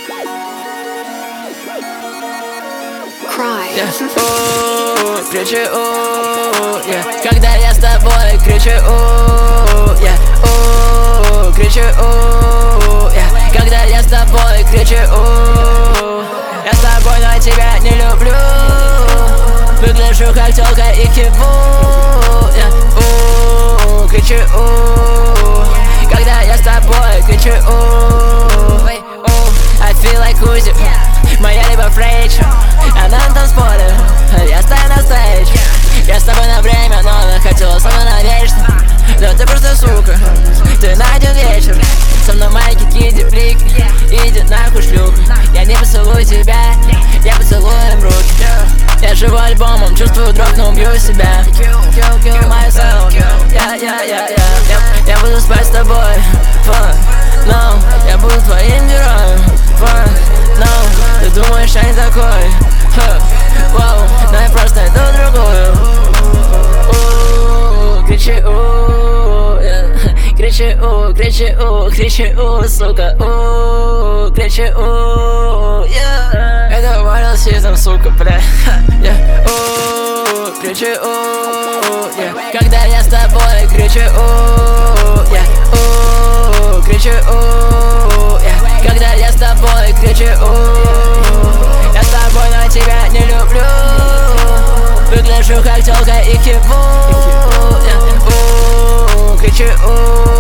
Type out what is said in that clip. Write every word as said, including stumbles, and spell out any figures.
Cry. Yeah. О, кричу, о, yeah. Когда я с тобой кричу, о, yeah. О, кричу, о, yeah. Когда я с тобой кричу, о, я с тобой, но тебя не люблю. Выгляжу как тёлка и киву, yeah. О, кричу, о, когда я с тобой кричу, о, I feel like Uzi, моя либо Фрейч. Она на танцполе, я стою на стейдж. Я с тобой на время, но она хотела со мной навечно. Да ты просто сука, ты на один вечер. Со мной майки, киди, блик, иди нахуй, шлюха. Я не поцелую тебя, я поцелую им руки. Я живу альбомом, чувствую дрог, но убью себя. Kill, kill myself, я, я, я, я. Я буду спать с тобой, fuck, no. Я буду твоим героем, fuck, no. Ты думаешь, я не такой, huh, wow. Но я просто иду другую. О, кричи, о, yeah. Кричи, о, кричи, о, кричи, о, сука, о, кричи, о, yeah. Это Варил Сизм, сука, бля, yeah. О, кричи, о, yeah. Когда я с тобой кричу, о, yeah. О, кричи, о, yeah. Когда я с тобой кричу, о, я с тобой, но тебя не люблю. Выгляжу как тёлка и киву, yeah. О, кричу, о.